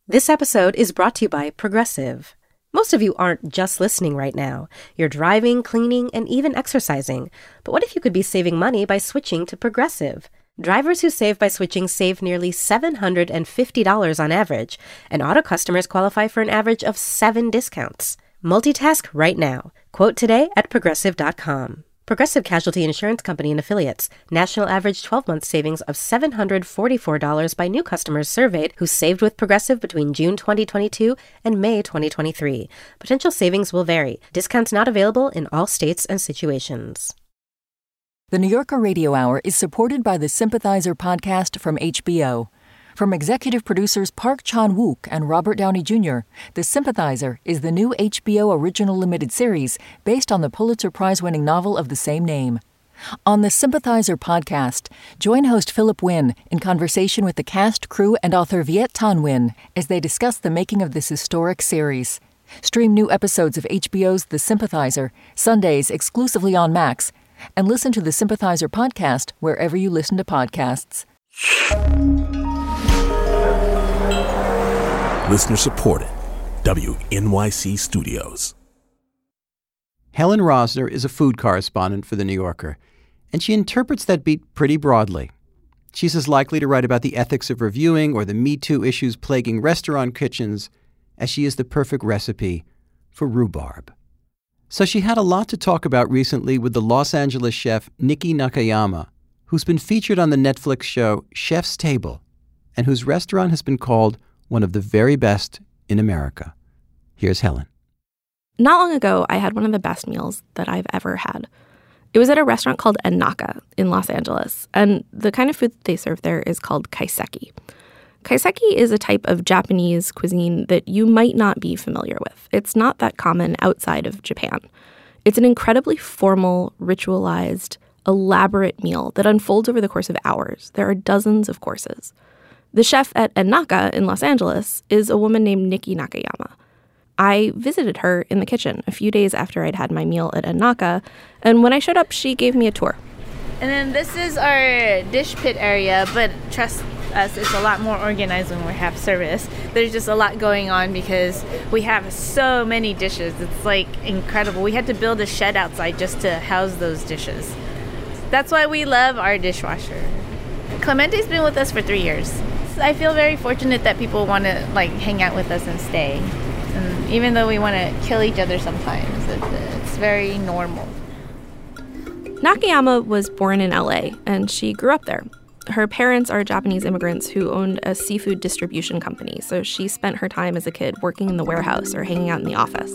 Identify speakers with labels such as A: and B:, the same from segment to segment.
A: This episode is brought to you by Progressive. Most of you aren't just listening right now. You're driving, cleaning, and even exercising. But what if you could be saving money by switching to Progressive? Drivers who save by switching save nearly $750 on average, and auto customers qualify for an average of 7 discounts. Multitask right now. Quote today at Progressive.com. Progressive Casualty Insurance Company and Affiliates. National average 12-month savings of $744 by new customers surveyed who saved with Progressive between June 2022 and May 2023. Potential savings will vary. Discounts not available in all states and situations.
B: The New Yorker Radio Hour is supported by the Sympathizer podcast from HBO. From executive producers Park Chan-wook and Robert Downey Jr., The Sympathizer is the new HBO original limited series based on the Pulitzer Prize-winning novel of the same name. On the Sympathizer podcast, join host Philip Wynn in conversation with the cast, crew, and author Viet Thanh Nguyen as they discuss the making of this historic series. Stream new episodes of HBO's The Sympathizer, Sundays exclusively on Max, and listen to the Sympathizer podcast wherever you listen to podcasts.
C: Listener supported. WNYC Studios.
D: Helen Rosner is a food correspondent for The New Yorker, and she interprets that beat pretty broadly. She's as likely to write about the ethics of reviewing or the Me Too issues plaguing restaurant kitchens as she is the perfect recipe for rhubarb. So she had a lot to talk about recently with the Los Angeles chef Nikki Nakayama, who's been featured on the Netflix show Chef's Table, and whose restaurant has been called one of the very best in America. Here's Helen.
E: Not long ago, I had one of the best meals that I've ever had. It was at a restaurant called Ennaka in Los Angeles, and the kind of food that they serve there is called kaiseki. Kaiseki is a type of Japanese cuisine that you might not be familiar with. It's not that common outside of Japan. It's an incredibly formal, ritualized, elaborate meal that unfolds over the course of hours. There are dozens of courses. The chef at Ennaka in Los Angeles is a woman named Nikki Nakayama. I visited her in the kitchen a few days after I'd had my meal at Ennaka, and when I showed up, she gave me a tour.
F: And then this is our dish pit area, but trust us, it's a lot more organized when we have service. There's just a lot going on because we have so many dishes. It's like incredible. We had to build a shed outside just to house those dishes. That's why we love our dishwasher. Clemente's been with us for 3 years. I feel very fortunate that people want to hang out with us and stay. And even though we want to kill each other sometimes, it's very normal.
E: Nakayama was born in LA, and she grew up there. Her parents are Japanese immigrants who owned a seafood distribution company, so she spent her time as a kid working in the warehouse or hanging out in the office.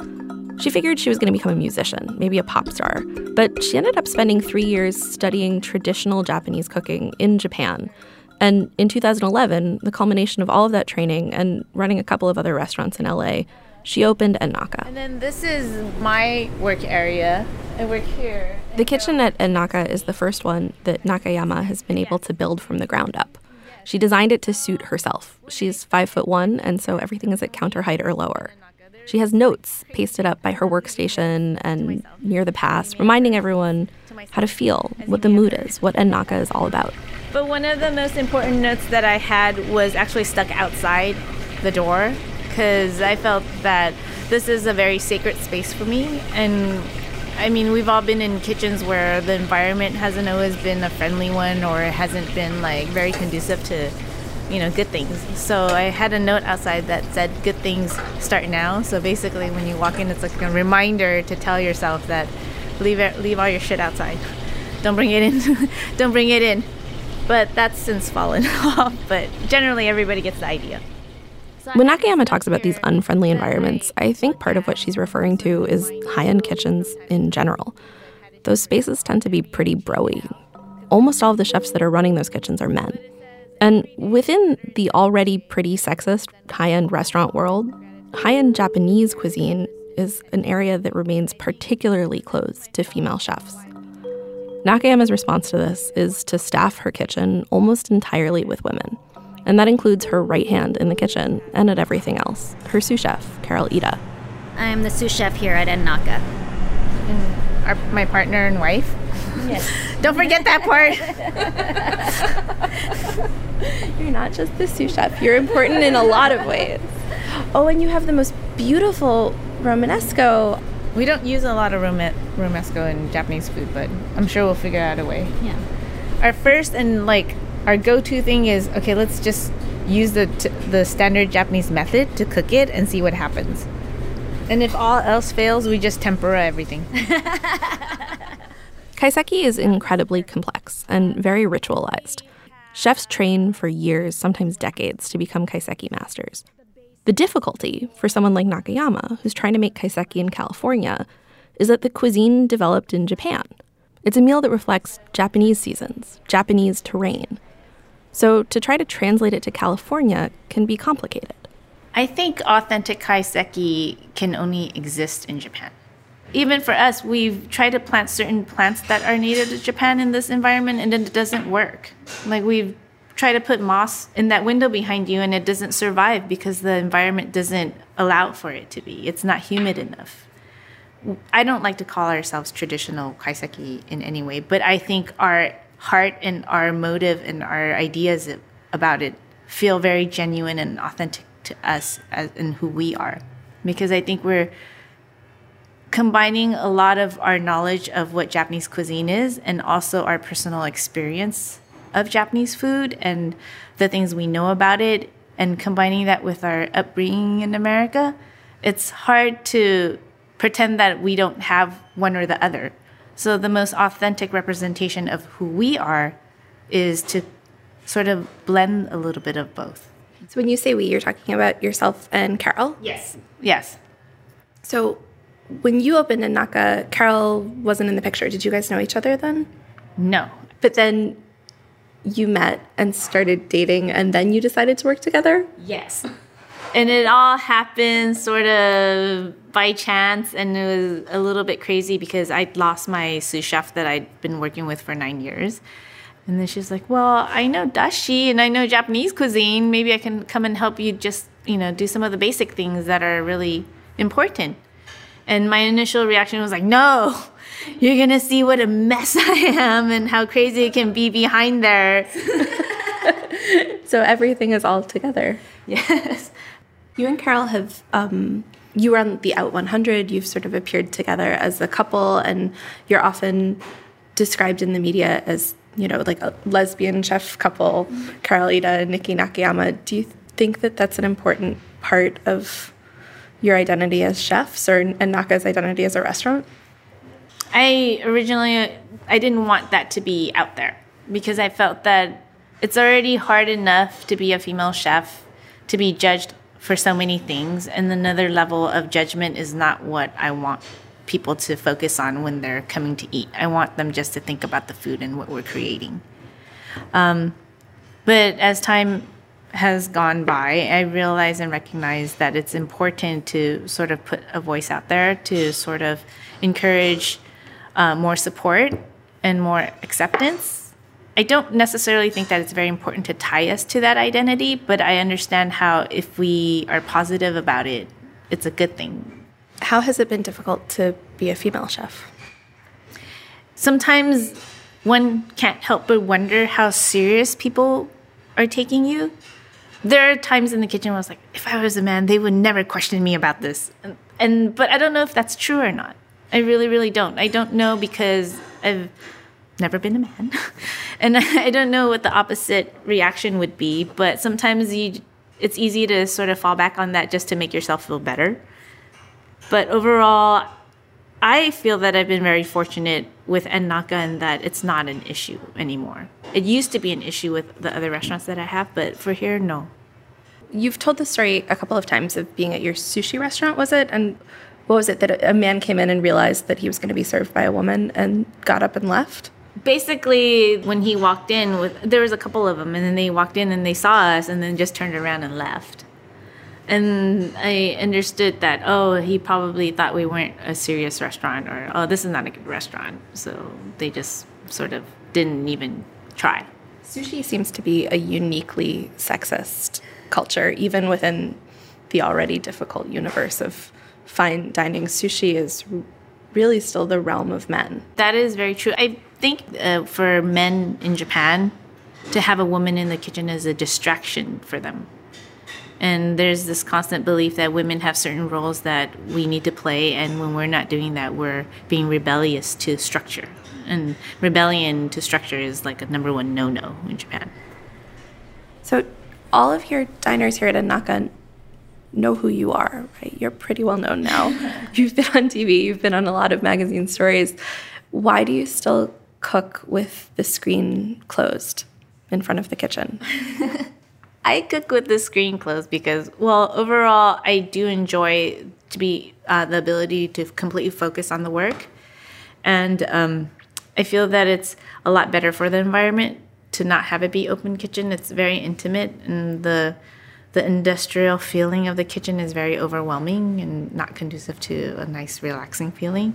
E: She figured she was going to become a musician, maybe a pop star, but she ended up spending 3 years studying traditional Japanese cooking in Japan. And in 2011, the culmination of all of that training and running a couple of other restaurants in LA, she opened Ennaka.
F: And then this is my work area. I work here.
E: The kitchen at Ennaka is the first one that Nakayama has been able to build from the ground up. She designed it to suit herself. She's 5'1", and so everything is at counter height or lower. She has notes pasted up by her workstation and near the pass, reminding everyone how to feel, what the mood is, what Ennaka is all about.
F: But one of the most important notes that I had was actually stuck outside the door because I felt that this is a very sacred space for me. And I mean, we've all been in kitchens where the environment hasn't always been a friendly one or it hasn't been very conducive to, good things. So I had a note outside that said, good things start now. So basically when you walk in, it's like a reminder to tell yourself that leave all your shit outside. Don't bring it in. Don't bring it in. But that's since fallen off. But generally, everybody gets the idea.
E: When Nakayama talks about these unfriendly environments, I think part of what she's referring to is high-end kitchens in general. Those spaces tend to be pretty bro-y. Almost all of the chefs that are running those kitchens are men. And within the already pretty sexist high-end restaurant world, high-end Japanese cuisine is an area that remains particularly closed to female chefs. Nakayama's response to this is to staff her kitchen almost entirely with women. And that includes her right hand in the kitchen and at everything else, her sous chef, Carol Ida.
G: I'm the sous chef here at Ennaka.
F: And my partner and wife. Yes. Don't forget that part.
E: You're not just the sous chef. You're important in a lot of ways. Oh, and you have the most beautiful Romanesco.
F: We don't use a lot of Romesco in Japanese food, but I'm sure we'll figure out a way.
E: Yeah.
F: Our first and our go-to thing is, okay, let's just use the standard Japanese method to cook it and see what happens. And if all else fails, we just tempura everything.
E: Kaiseki is incredibly complex and very ritualized. Chefs train for years, sometimes decades, to become kaiseki masters. The difficulty for someone like Nakayama, who's trying to make kaiseki in California, is that the cuisine developed in Japan. It's a meal that reflects Japanese seasons, Japanese terrain. So to try to translate it to California can be complicated.
F: I think authentic kaiseki can only exist in Japan. Even for us, we've tried to plant certain plants that are native to Japan in this environment, and it doesn't work. We've tried to put moss in that window behind you, and it doesn't survive because the environment doesn't allow for it to be. It's not humid enough. I don't like to call ourselves traditional kaiseki in any way, but I think our heart and our motive and our ideas about it feel very genuine and authentic to us and who we are. Because I think we're combining a lot of our knowledge of what Japanese cuisine is and also our personal experience of Japanese food and the things we know about it, and combining that with our upbringing in America. It's hard to pretend that we don't have one or the other. So the most authentic representation of who we are is to sort of blend a little bit of both.
E: So when you say we, you're talking about yourself and Carol?
F: Yes.
E: So when you opened in Naka, Carol wasn't in the picture. Did you guys know each other then?
F: No.
E: But then you met and started dating, and then you decided to work together?
F: Yes. And it all happened sort of by chance, and it was a little bit crazy because I'd lost my sous chef that I'd been working with for 9 years. And then she's like, well, I know dashi and I know Japanese cuisine. Maybe I can come and help you just, do some of the basic things that are really important. And my initial reaction was like, no, you're going to see what a mess I am and how crazy it can be behind there.
E: So everything is all together.
F: Yes.
E: You and Carol have, you were on the Out 100. You've sort of appeared together as a couple, and you're often described in the media as, like a lesbian chef couple, Carol Ida and Nikki Nakayama. Do you think that that's an important part of your identity as chefs and Naka's identity as a restaurant?
F: I didn't want that to be out there because I felt that it's already hard enough to be a female chef, to be judged for so many things, and another level of judgment is not what I want people to focus on when they're coming to eat. I want them just to think about the food and what we're creating. But as time has gone by, I realize and recognize that it's important to sort of put a voice out there to sort of encourage more support and more acceptance. I don't necessarily think that it's very important to tie us to that identity, but I understand how if we are positive about it, it's a good thing.
E: How has it been difficult to be a female chef?
F: Sometimes one can't help but wonder how serious people are taking you. There are times in the kitchen where I was like, if I was a man, they would never question me about this. But I don't know if that's true or not. I really, really don't. I don't know because I've never been a man. And I don't know what the opposite reaction would be. But sometimes it's easy to sort of fall back on that just to make yourself feel better. But overall, I feel that I've been very fortunate with Naka and that it's not an issue anymore. It used to be an issue with the other restaurants that I have, but for here, no.
E: You've told the story a couple of times of being at your sushi restaurant, was it? And what was it, that a man came in and realized that he was going to be served by a woman and got up and left?
F: Basically, when he walked in, there was a couple of them, and then they walked in and they saw us and then just turned around and left. And I understood that, he probably thought we weren't a serious restaurant, or, this is not a good restaurant. So they just sort of didn't even try.
E: Sushi seems to be a uniquely sexist culture, even within the already difficult universe of fine dining. Sushi is really still the realm of men.
F: That is very true. I think for men in Japan, to have a woman in the kitchen is a distraction for them. And there's this constant belief that women have certain roles that we need to play, and when we're not doing that, we're being rebellious to structure. And rebellion to structure is like a number one no-no in Japan.
E: So all of your diners here at Enaka know who you are, right? You're pretty well known now. You've been on TV, you've been on a lot of magazine stories. Why do you still cook with the screen closed in front of the kitchen?
F: I cook with the screen closed because, well, overall, I do enjoy the ability to completely focus on the work. And I feel that it's a lot better for the environment to not have it be open kitchen. It's very intimate, and the industrial feeling of the kitchen is very overwhelming and not conducive to a nice, relaxing feeling.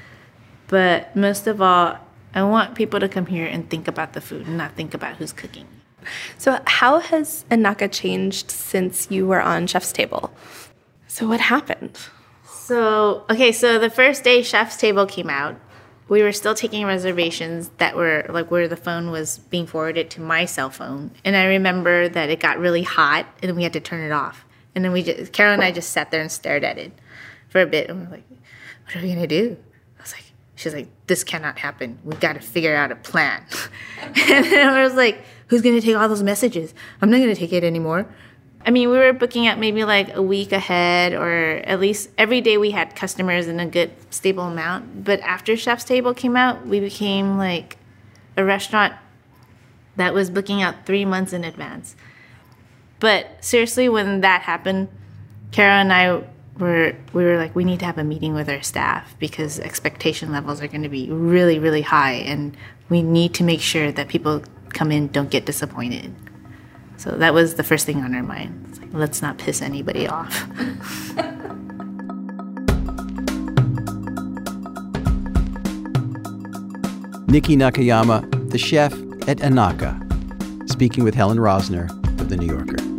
F: But most of all, I want people to come here and think about the food and not think about who's cooking.
E: So how has Enaka changed since you were on Chef's Table? So what happened?
F: So the first day Chef's Table came out, we were still taking reservations that were like where the phone was being forwarded to my cell phone. And I remember that it got really hot and we had to turn it off. And then Carol and I just sat there and stared at it for a bit. And we're like, what are we going to do? She's like, this cannot happen. We got to figure out a plan. And then I was like, who's going to take all those messages? I'm not going to take it anymore. I mean, we were booking out maybe like a week ahead, or at least every day we had customers in a good stable amount. But after Chef's Table came out, we became like a restaurant that was booking out 3 months in advance. But seriously, when that happened, Kara and I we were like, we need to have a meeting with our staff because expectation levels are going to be really, really high, and we need to make sure that people come in don't get disappointed. So that was the first thing on our mind. It's like, let's not piss anybody off.
D: Nikki Nakayama, the chef at Enaka, speaking with Helen Rosner of The New Yorker.